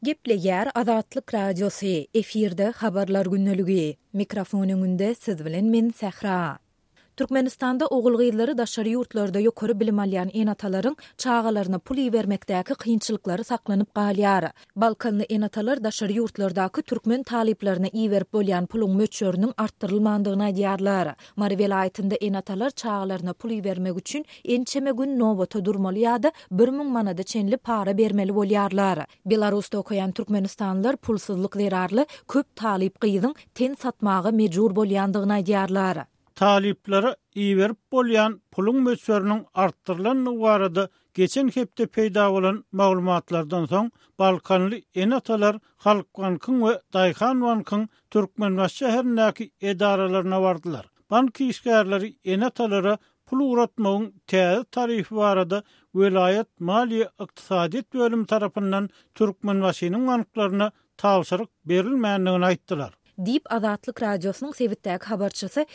Gepleýär Azatlyk Radiosu efirde habarlar günneligi. Mikrofonuň önünde siz bilen men Sähra. Türkmenistanda ogul gyýdlary daşary ýurtlarda ýokary bilim alýan enatalaryň çağalaryna pul bermekdäki kynçylyklary saklanyp galýar. Balkanly enatalar daşary ýurtlardaky türkmen taliplerine berip bolýan puluň möçöriniň artdyrylmandygyny aýdýarlar. Mary welaýetinde enatalar çağalaryna pul bermek üçin ençeme gün nowbata durmaly ýa-da 1000 manada çenli para bermeli bolýarlar. Belarusda okayan türkmenistanlylar pulsuzlyk zerarly köp talip gyýdyň ten satmagy mejbur bolýandygyny aýdýarlar. Talipleri berip bolýan puluň möçöriniň artdyrylan barada geçen hepde peýda bolan maglumatlardan soň Balkanly enatalar Halk Bankyň we Daýhan Bankyň Türkmenbaşy şäherindäki edaralaryna bardylar. Bank işgärleri enatalara pul uratmagyň täze tarifi barada Welaýet Maliýe Ykdysadyýet bölümi tarapyndan Türkmenbaşynyň banklaryna tapşyryk berilmändigini aýtdylar. Dip Azatlyk Radiosynyň Sewitdäki habarçysy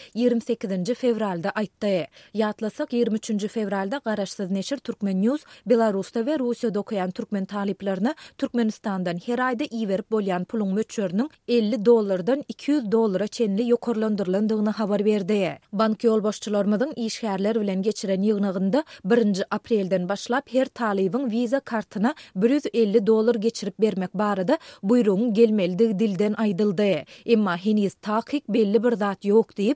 28 fevralda aýtdy. Ýatlasak 23 fevralda Garaşsyz neşir Türkmen News Belarusda we Russiýada okayan türkmen taliplerini Türkmenistandan her aýda berip bolýan puluň möçöriniň $50 $200 çenli ýokarlandyrlandygyny habar berdi. Bank ýolbaşçylarymyň işgärler bilen geçiren ýygnagynda 1 aprelden başlap her talibiň viza kartyna $150 geçirip bermek barada buýrugyň gelmeligi dilden aýdyldy. Emma heniz takyk belli bir zat ýok diýip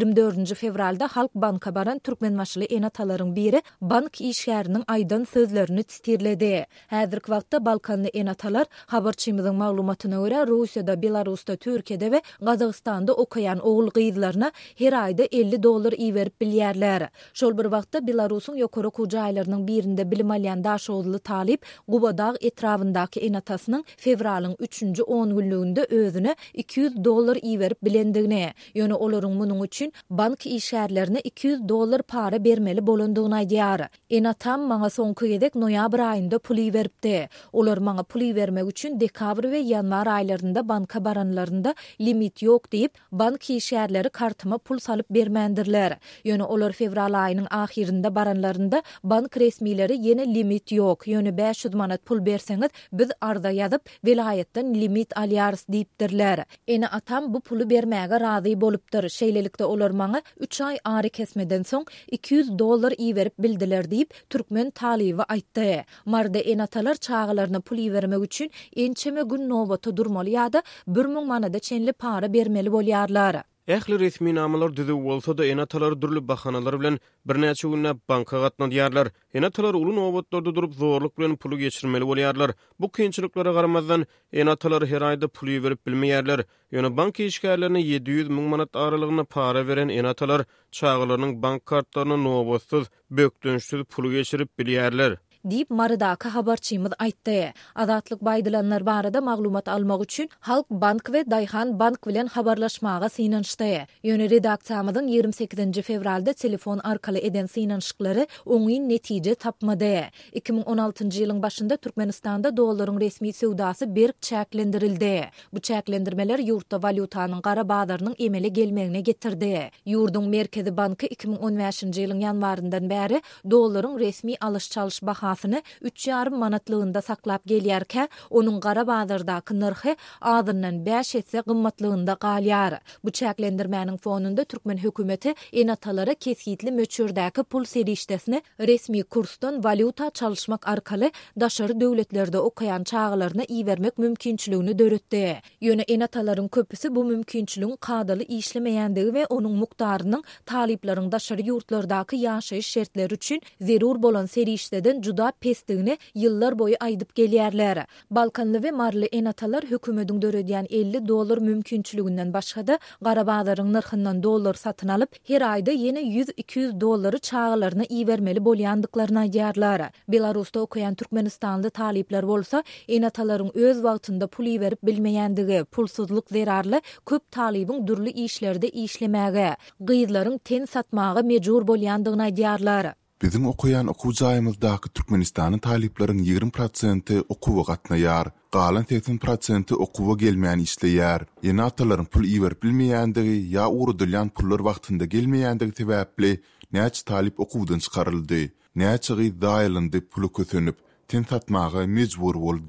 24 fevralda Halk Banka baran türkmenbaşly enatalaryň biri bank işgäriniň aýdan sözlerini tistirledi. Häzirki wagtda Balkanly enatalar habarçymyzyň maglumatyna görä Russiýada, Belarusda, Türkiýede we Gazagystanda okayan ogul gyýdlaryna her aýda $50 berip bilýärler. Şol bir wagtda Belarusyň ýokary kujaýlarynyň birinde bilim alýan daşowly talip Gubadağ etrafyndaky enatasynyň fevralyň 3-nji 10 günlüğünde özüne $200 berip bilendigine, ýöne olaryň munyň üçin bank işgärlerine $200 para bermeli bolandygyny aýdýar. Enatam maňa soňky gedek noýabr aýynda pul beripdi. Olar maňa pul bermek üçin dekabr we ýanwar aýlarynda banka baranlarynda limit ýok diýip bank işgärleri kartyma pul salyp bermendirler. Ýöne olar fevral aýynyň ahirinde baranlarynda bank resmileri ýene limit ýok, ýöne 500 manat pul berseňiz biz arda ýazyp welaýetden limit alýarys diýipdirler. Ene atam bu pulu bermäge razy bolupdyr. Şeýlelikde olar maňa 3 aý ary kesmeden soň $200 berip bildiler diýip türkmen talibi aýtdy. Marda enatalar çağalaryna pul bermek üçin ençeme gün nowbata durmaly ýa-da 1000 manada çenli para bermeli bolýarlar. Ähli resmi namalar düzü bolsa da enatalar dürli bahanalar bilen birnäçe günne banka gatnadýarlar. Enatalar uly nowbatlarda durup zorluk bilen pulu geçirmeli bolýarlar. Bu kynçylyklara garamazdan enatalar her aýda pul berip bilmeýärler. Ýöne bank işgärlerine 700 000 manat aralygyna para beren enatalar çağalarynyň bank kartlaryna nowbatsyz, bökdönüşsiz pul geçirip bilýärler. Dip Marydaky habarçymyz aýtdy. Azatlyk baýdylanlar barada maglumat almak üçin Halk Bank we Daýhan Bank bilen habarlaşmaga synanşdy. Ýöne redaksiýamyzyň 28 fevralda telefon arkaly eden synanşyklary oňy netije tapmady. 2016-njy ýylyň başynda Türkmenistanda dollaryň resmi sowdasy berk çäklendirildi. Bu çäklendirmeler ýurtda valyutanyň gara bazarynyň emele gelmegine getirdi. Ýurdun Merkezi Banky 2015-nji ýylyň ýanwaryndan bäri dollaryň resmi alış-çalyş 3,5 manatlygynda saklap gelýärkä, onuň gara bazardaky narhy azyndan 5 etse gymmatlygynda galýar. Bu çäklendirmäniň fonunda Türkmen hökümeti enatalara kesgitli möçördäki pul serişdesini resmi kursdan valyuta çalışmak arkaly daşary döwletlerde okayan çağalaryna bermek mümkinçiligini döretdi. Ýöne enatalaryň köpüsi bu mümkinçiligiň kadaly işlemeýändigi we onuň mukdarynyň talipleriň daşary ýurtlardaky ýaşaýyş şertleri üçin zerur bolan serişdeden juda pesdigini ýyllar boyu aýdyp gelýärler. Balkanly we marly enatalar hökümetiň döredýän $50 mümkinçiliginden başga-da gara bazaryň narhyndan dollar satyn alyp her aýda ýene $100-200 çağalaryna bermeli bolýandyklaryny aýdýarlar. Belarusda okayan türkmenistanly talipler bolsa enatalaryň öz wagtynda pul berip bilmeýändigi, pulsuzlyk zerarly köp talibiň durly işlerde işlemäge, gyýdlaryň ten satmagy mejbur bolýandygyny aýdýarlar. Bizim okuyan okuwjaýymyzdaky Türkmenistanyň taliplerin 20% okuwa gatnaýar, galan 80% okuwa gelmeýän işleýär. Enatalaryň pul berip bilmeýändigi ýa urudylýan pullar wagtynda gelmeýändigi sebäpli näçe talip okuwdan çykaryldy. Näçe gyýda aýlandy pulu kösünüp ten satmagy mejbur boldy.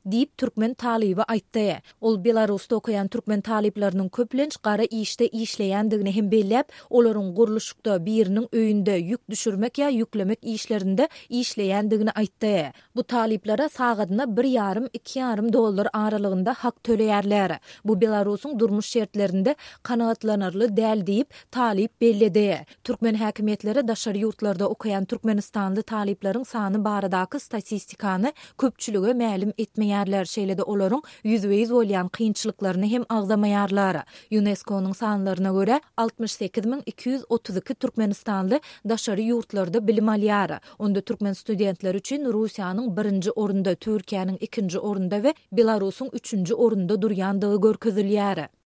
diýip türkmen talibi aýtdy. Ol Belarusda okuyan türkmen talipleriniň köplenç gara işte işleýändigini hem belläp, olaryň guruluşykda biriniň öýünde ýük düşürmek ýa ýüklemek işlerinde işleýändigini aýtdy. Bu taliplere sagadyna 1,5–2,5 dollar aralygynda hak töleýärler. Bu Belarusyň durmuş şertlerinde kanagatlanarly däl diýip talip belledi. Türkmen häkimetleri daşary ýurtlarda okuyan Türkmenistanly talipleriň sany baradaky statistikany köpçülüge mälim etmeýärler, şeýle-de olaryň ýüzbeýiz bolýan kynçylyklaryny hem agzamaýarlar. UNESCO-nyň sanlaryna görä 68.232 Türkmenistanly daşary ýurtlarda bilim alýar. Onda türkmen studentler üçin Russiýanyň 1-nji orunda, Türkiýanyň 2-nji orunda we Belarusyň 3-nji orunda durýandygy görkezilýär.